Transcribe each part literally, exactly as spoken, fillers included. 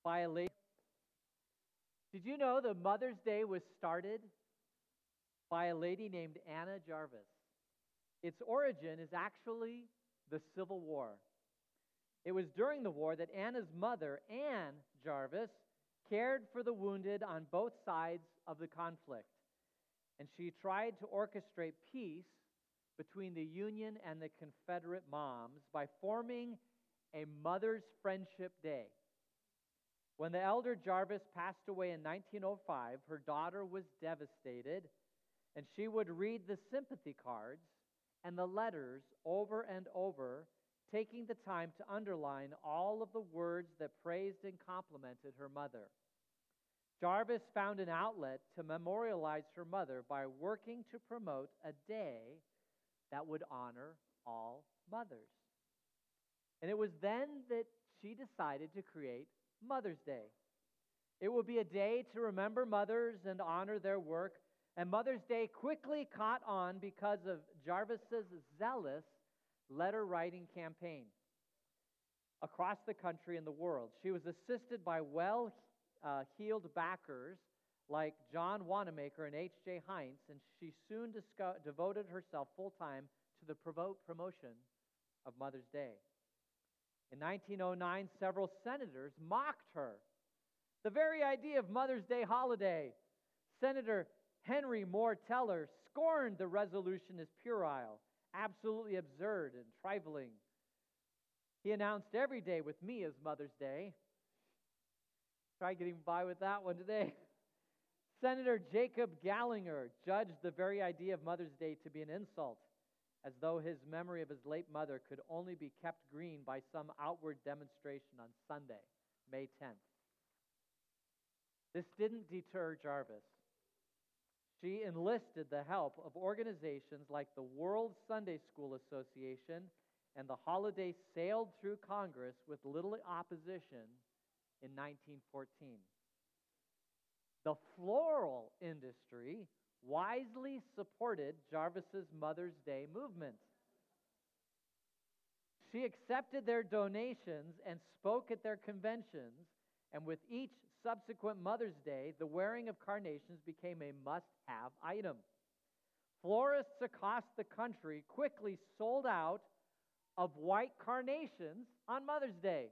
by a lady. Did you know that Mother's Day was started by a lady named Anna Jarvis? Its origin is actually the Civil War. It was during the war that Anna's mother, Anne Jarvis, cared for the wounded on both sides of the conflict. And she tried to orchestrate peace between the Union and the Confederate moms by forming a Mother's Friendship Day. When the elder Jarvis passed away in nineteen oh five, her daughter was devastated, and she would read the sympathy cards and the letters over and over, taking the time to underline all of the words that praised and complimented her mother. Jarvis found an outlet to memorialize her mother by working to promote a day that would honor all mothers. And it was then that she decided to create Mother's Day. It would be a day to remember mothers and honor their work, and Mother's Day quickly caught on because of Jarvis's zealous letter-writing campaign across the country and the world. She was assisted by well-heeled backers like John Wanamaker and H J Heinz, and she soon disco- devoted herself full-time to the provo- promotion of Mother's Day. In nineteen oh nine, several senators mocked her. The very idea of Mother's Day holiday. Senator Henry Moore Teller scorned the resolution as puerile, absolutely absurd and trifling. He announced every day with me as Mother's Day. Try getting by with that one today. Senator Jacob Gallinger judged the very idea of Mother's Day to be an insult, as though his memory of his late mother could only be kept green by some outward demonstration on Sunday, May tenth. This didn't deter Jarvis. She enlisted the help of organizations like the World Sunday School Association, and the holiday sailed through Congress with little opposition in nineteen fourteen. The floral industry wisely supported Jarvis's Mother's Day movement. She accepted their donations and spoke at their conventions, and with each subsequent Mother's Day, the wearing of carnations became a must-have item. Florists across the country quickly sold out of white carnations on Mother's Day.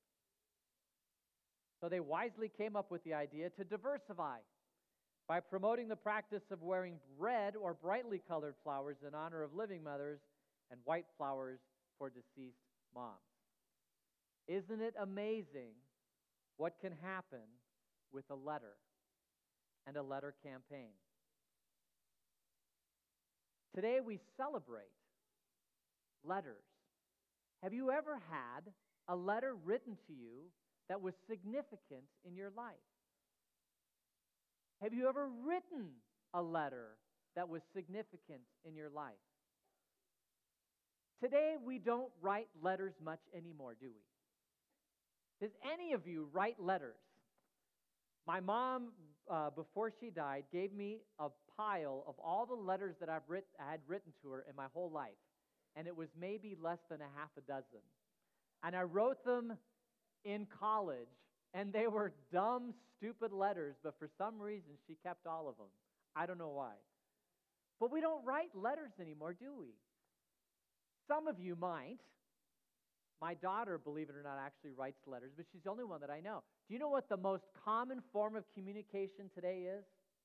So they wisely came up with the idea to diversify by promoting the practice of wearing red or brightly colored flowers in honor of living mothers and white flowers for deceased moms. Isn't it amazing what can happen with a letter and a letter campaign? Today we celebrate letters. Have you ever had a letter written to you that was significant in your life? Have you ever written a letter that was significant in your life? Today, we don't write letters much anymore, do we? Does any of you write letters? My mom, uh, before she died, gave me a pile of all the letters that I've writ- I had written to her in my whole life, and it was maybe less than a half a dozen. And I wrote them in college, and they were dumb, stupid letters, but for some reason she kept all of them. I don't know why. But we don't write letters anymore, do we? Some of you might. My daughter, believe it or not, actually writes letters, but she's the only one that I know. Do you know what the most common form of communication today is?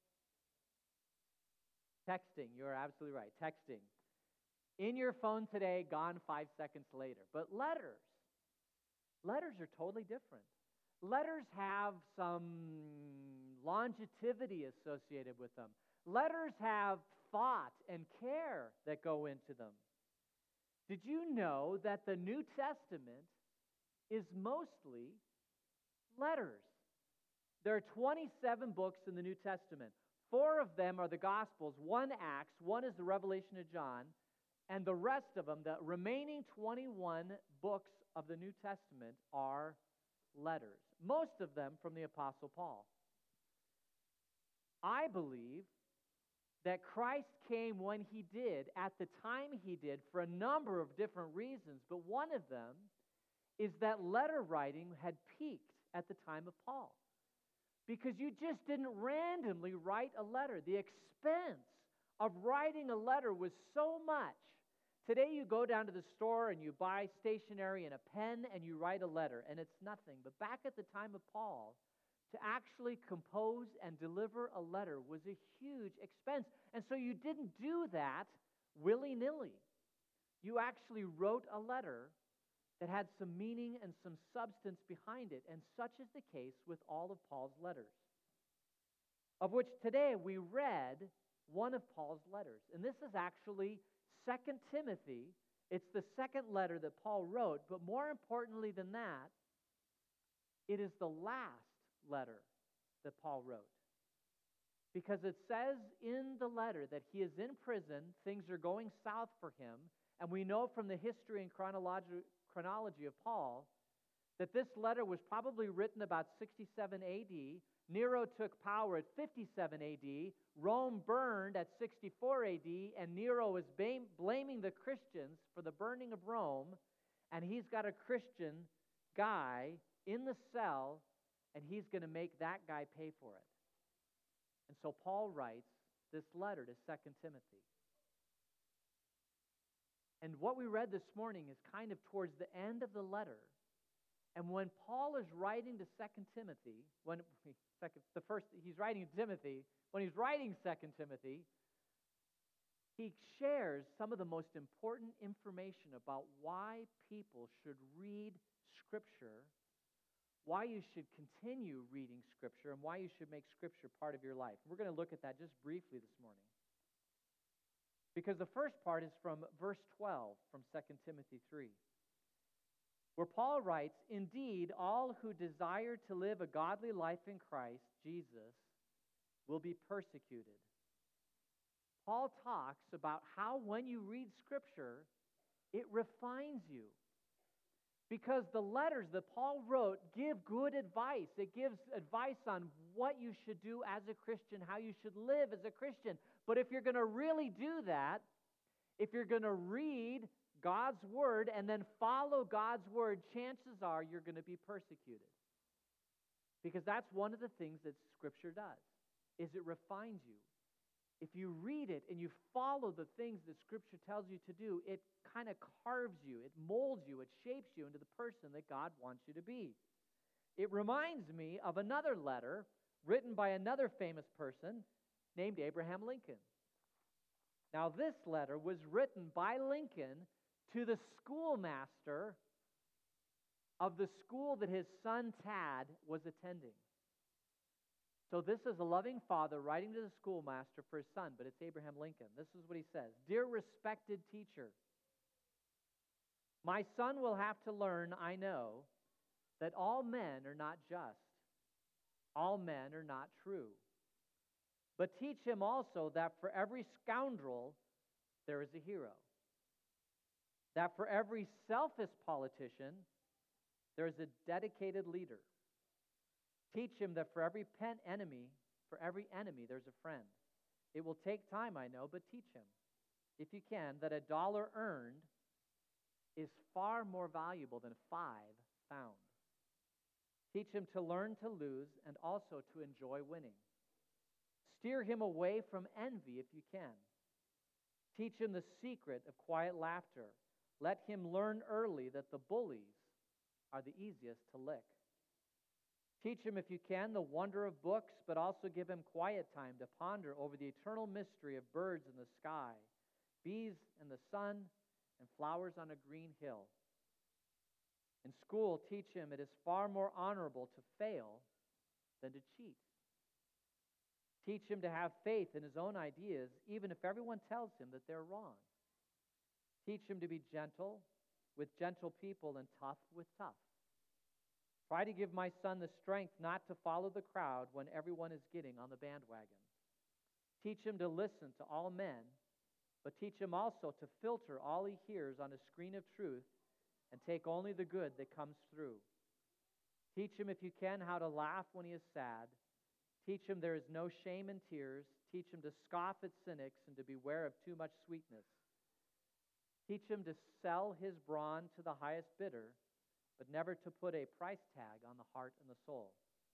Texting. You're absolutely right. Texting. In your phone today, gone five seconds later. But letters. Letters are totally different. Letters have some longevity associated with them. Letters have thought and care that go into them. Did you know that the New Testament is mostly letters? There are twenty-seven books in the New Testament. Four of them are the Gospels, one Acts, one is the Revelation of John, and the rest of them, the remaining twenty-one books of the New Testament, are letters, most of them from the Apostle Paul. I believe that Christ came when he did, at the time he did, for a number of different reasons, but one of them is that letter writing had peaked at the time of Paul. Because you just didn't randomly write a letter. The expense of writing a letter was so much. Today you go down to the store and you buy stationery and a pen and you write a letter, and it's nothing. But back at the time of Paul, to actually compose and deliver a letter was a huge expense. And so you didn't do that willy-nilly. You actually wrote a letter that had some meaning and some substance behind it, and such is the case with all of Paul's letters, of which today we read one of Paul's letters. And this is actually Second Timothy. It's the second letter that Paul wrote, but more importantly than that, it is the last letter that Paul wrote. Because it says in the letter that he is in prison, things are going south for him, and we know from the history and chronology, chronology of Paul that this letter was probably written about sixty-seven A D. Nero took power at fifty-seven A D. Rome burned at sixty-four A D, and Nero is bam- blaming the Christians for the burning of Rome, and he's got a Christian guy in the cell, and he's going to make that guy pay for it. And so Paul writes this letter to Second Timothy. And what we read this morning is kind of towards the end of the letter. And when Paul is writing to Second Timothy, when second, the first he's writing to Timothy, when he's writing Second Timothy, he shares some of the most important information about why people should read Scripture, why you should continue reading Scripture, and why you should make Scripture part of your life. We're going to look at that just briefly this morning. Because the first part is from verse twelve from Second Timothy three, where Paul writes, "Indeed, all who desire to live a godly life in Christ Jesus will be persecuted." Paul talks about how when you read Scripture, it refines you. Because the letters that Paul wrote give good advice. It gives advice on what you should do as a Christian, how you should live as a Christian. But if you're going to really do that, if you're going to read God's Word and then follow God's Word, chances are you're going to be persecuted. Because that's one of the things that Scripture does, is it refines you. If you read it and you follow the things that Scripture tells you to do, it kind of carves you, it molds you, it shapes you into the person that God wants you to be. It reminds me of another letter written by another famous person named Abraham Lincoln. Now, this letter was written by Lincoln to the schoolmaster of the school that his son Tad was attending. So this is a loving father writing to the schoolmaster for his son, but it's Abraham Lincoln. This is what he says. "Dear respected teacher, my son will have to learn, I know, that all men are not just. All men are not true. But teach him also that for every scoundrel there is a hero. That for every selfish politician there is a dedicated leader. Teach him that for every pen enemy, for every enemy there's a friend. It will take time, I know, but teach him, if you can, that a dollar earned is far more valuable than five found. Teach him to learn to lose and also to enjoy winning. Steer him away from envy if you can. Teach him the secret of quiet laughter. Let him learn early that the bullies are the easiest to lick. Teach him, if you can, the wonder of books, but also give him quiet time to ponder over the eternal mystery of birds in the sky, bees in the sun, and flowers on a green hill. In school, teach him it is far more honorable to fail than to cheat. Teach him to have faith in his own ideas, even if everyone tells him that they're wrong. Teach him to be gentle with gentle people and tough with tough. Try to give my son the strength not to follow the crowd when everyone is getting on the bandwagon. Teach him to listen to all men, but teach him also to filter all he hears on a screen of truth and take only the good that comes through. Teach him, if you can, how to laugh when he is sad. Teach him there is no shame in tears. Teach him to scoff at cynics and to beware of too much sweetness. Teach him to sell his brawn to the highest bidder. but never to put a price tag on the heart and the soul.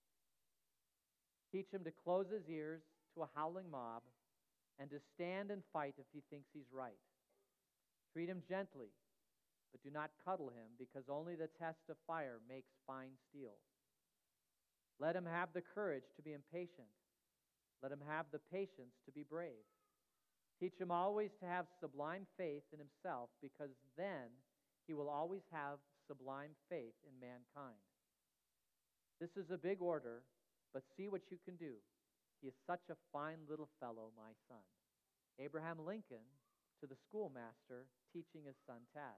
Teach him to close his ears to a howling mob and to stand and fight if he thinks he's right. Treat him gently, but do not cuddle him, because only the test of fire makes fine steel. Let him have the courage to be impatient. Let him have the patience to be brave. Teach him always to have sublime faith in himself, because then he will always have sublime faith in mankind. This is a big order, but see what you can do. He is such a fine little fellow, my son. Abraham Lincoln to the schoolmaster teaching his son Tad.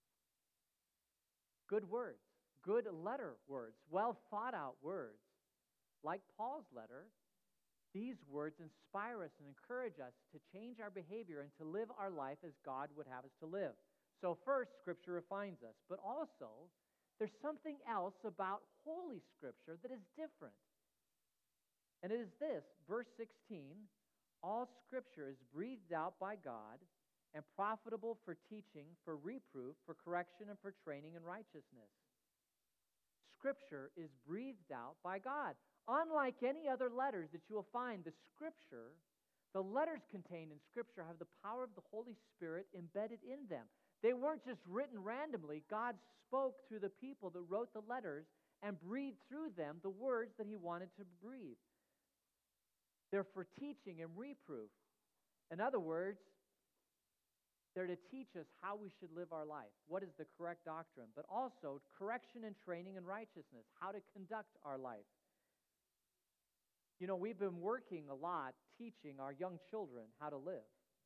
Good words, good letter words, well thought out words. Like Paul's letter, these words inspire us and encourage us to change our behavior and to live our life as God would have us to live. So first, Scripture refines us, but also there's something else about Holy Scripture that is different. And it is this, verse sixteen, all Scripture is breathed out by God and profitable for teaching, for reproof, for correction, and for training in righteousness. Scripture is breathed out by God. Unlike any other letters that you will find, the Scripture, the letters contained in Scripture have the power of the Holy Spirit embedded in them. They weren't just written randomly. God spoke through the people that wrote the letters and breathed through them the words that he wanted to breathe. They're for teaching and reproof. In other words, they're to teach us how we should live our life, what is the correct doctrine, but also correction and training in righteousness, how to conduct our life. You know, we've been working a lot teaching our young children how to live.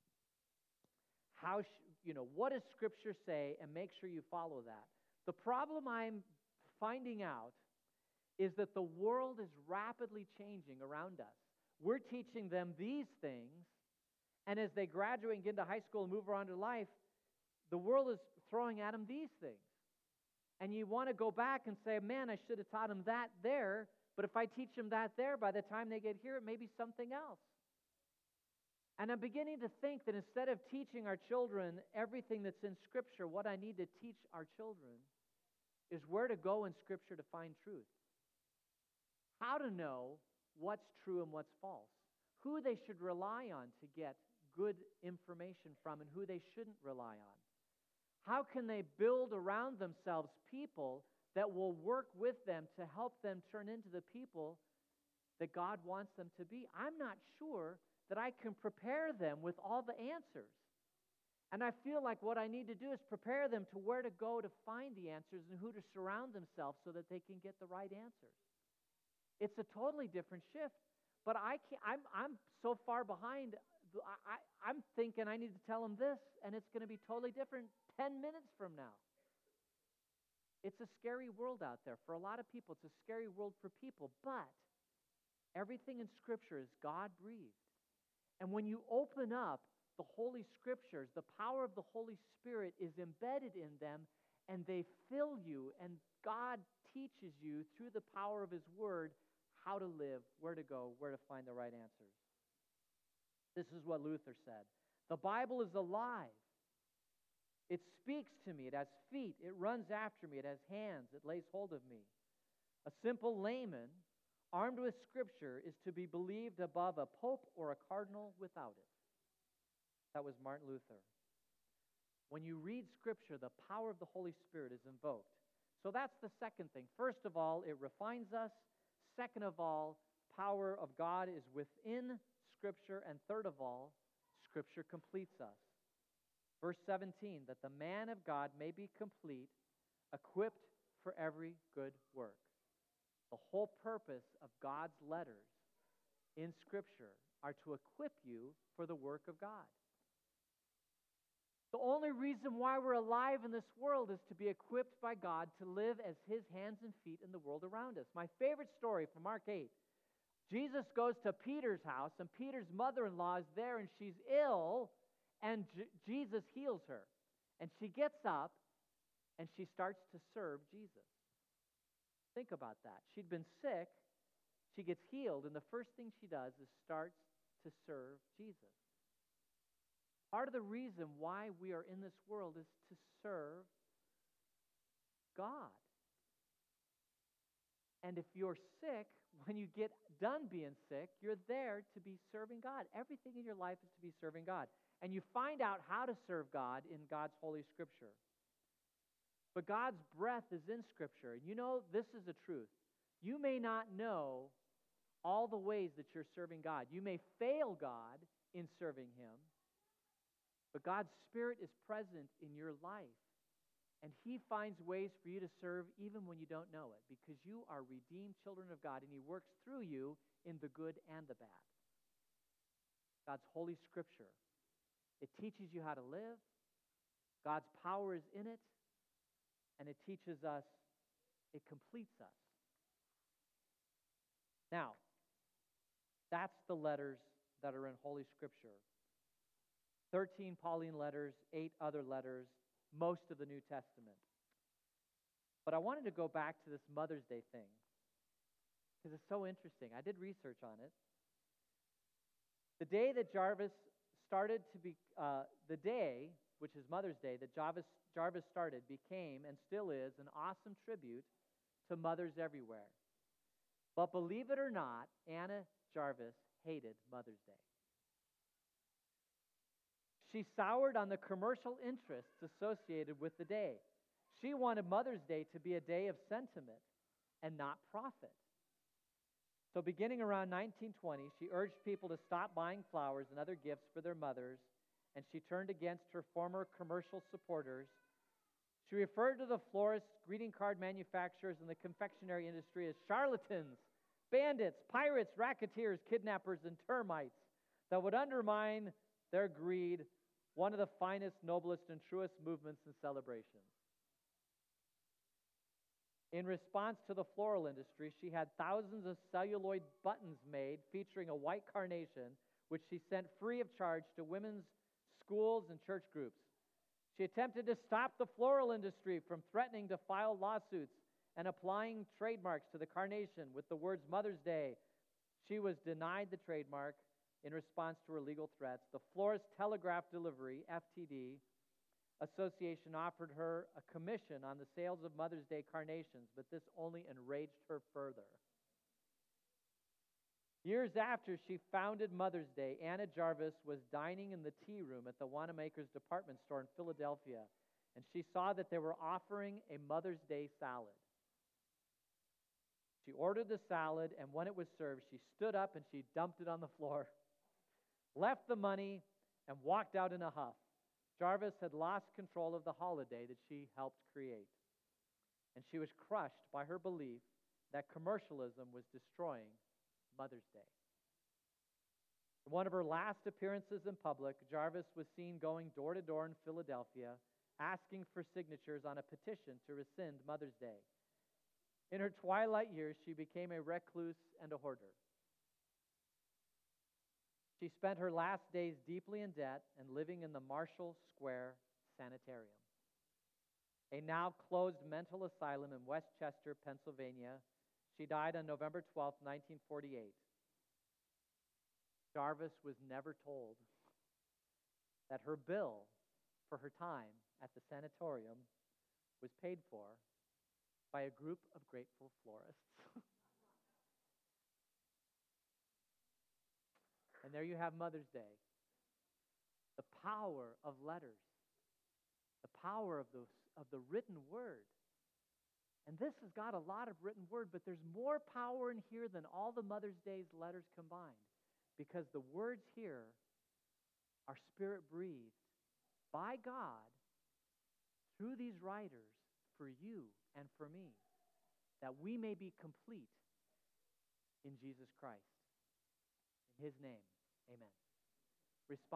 How, sh- you know, what does Scripture say, and make sure you follow that. The problem I'm finding out is that the world is rapidly changing around us. We're teaching them these things, and as they graduate and get into high school and move around to life, the world is throwing at them these things. And you want to go back and say, man, I should have taught them that there, but if I teach them that there, by the time they get here, it may be something else. And I'm beginning to think that instead of teaching our children everything that's in Scripture, what I need to teach our children is where to go in Scripture to find truth. How to know what's true and what's false. Who they should rely on to get good information from and who they shouldn't rely on. How can they build around themselves people that will work with them to help them turn into the people that God wants them to be? I'm not sure that I can prepare them with all the answers. And I feel like what I need to do is prepare them to where to go to find the answers and who to surround themselves so that they can get the right answers. It's a totally different shift. But I can't, I'm, I'm so far behind. I, I, I'm thinking I need to tell them this, and it's going to be totally different ten minutes from now. It's a scary world out there. For a lot of people, it's a scary world for people. But everything in Scripture is God-breathed. And when you open up the Holy Scriptures, the power of the Holy Spirit is embedded in them, and they fill you, and God teaches you through the power of His Word how to live, where to go, where to find the right answers. This is what Luther said. The Bible is alive. It speaks to me. It has feet. It runs after me. It has hands. It lays hold of me. A simple layman, armed with Scripture, is to be believed above a pope or a cardinal without it. That was Martin Luther. When you read Scripture, the power of the Holy Spirit is invoked. So that's the second thing. First of all, it refines us. Second of all, power of God is within Scripture. And third of all, Scripture completes us. Verse seventeen, that the man of God may be complete, equipped for every good work. The whole purpose of God's letters in Scripture are to equip you for the work of God. The only reason why we're alive in this world is to be equipped by God to live as His hands and feet in the world around us. My favorite story from Mark eight. Jesus goes to Peter's house, and Peter's mother-in-law is there, and she's ill, and J- Jesus heals her. And she gets up, and she starts to serve Jesus. Think about that. She'd been sick, she gets healed, and the first thing she does is starts to serve Jesus. Part of the reason why we are in this world is to serve God. And if you're sick, when you get done being sick, you're there to be serving God. Everything in your life is to be serving God. And you find out how to serve God in God's Holy Scripture. But God's breath is in Scripture. And you know, this is the truth. You may not know all the ways that you're serving God. You may fail God in serving Him, but God's Spirit is present in your life. And He finds ways for you to serve even when you don't know it, because you are redeemed children of God, and He works through you in the good and the bad. God's Holy Scripture, it teaches you how to live. God's power is in it, and it teaches us, it completes us. Now, that's the letters that are in Holy Scripture. thirteen Pauline letters, eight other letters, most of the New Testament. But I wanted to go back to this Mother's Day thing, because it's so interesting. I did research on it. The day that Jarvis started to be, uh, the day, which is Mother's Day, that Jarvis, Jarvis started became and still is an awesome tribute to mothers everywhere. But believe it or not, Anna Jarvis hated Mother's Day. She soured on the commercial interests associated with the day. She wanted Mother's Day to be a day of sentiment and not profit. So beginning around nineteen twenty, she urged people to stop buying flowers and other gifts for their mothers, and she turned against her former commercial supporters. She referred to the florists, greeting card manufacturers, and the confectionery industry as charlatans, bandits, pirates, racketeers, kidnappers, and termites that would undermine their greed, one of the finest, noblest, and truest movements and celebrations. In response to the floral industry, she had thousands of celluloid buttons made featuring a white carnation, which she sent free of charge to women's schools and church groups. She attempted to stop the floral industry from threatening to file lawsuits and applying trademarks to the carnation with the words Mother's Day. She was denied the trademark in response to her legal threats. The Florist Telegraph Delivery, F T D, Association offered her a commission on the sales of Mother's Day carnations, but this only enraged her further. Years after she founded Mother's Day, Anna Jarvis was dining in the tea room at the Wanamaker's department store in Philadelphia, and she saw that they were offering a Mother's Day salad. She ordered the salad, and when it was served, she stood up and she dumped it on the floor, left the money, and walked out in a huff. Jarvis had lost control of the holiday that she helped create, and she was crushed by her belief that commercialism was destroying Mother's Day. In one of her last appearances in public, Jarvis was seen going door to door in Philadelphia, asking for signatures on a petition to rescind Mother's Day. In her twilight years, she became a recluse and a hoarder. She spent her last days deeply in debt and living in the Marshall Square Sanitarium, a now closed mental asylum in Westchester, Pennsylvania. She died on November twelfth, nineteen forty-eight. Jarvis was never told that her bill for her time at the sanatorium was paid for by a group of grateful florists. And there you have Mother's Day. The power of letters. The power of the, of the written word. And this has got a lot of written word, but there's more power in here than all the Mother's Day's letters combined, because the words here are Spirit-breathed by God through these writers for you and for me, that we may be complete in Jesus Christ. In His name, amen. Respond.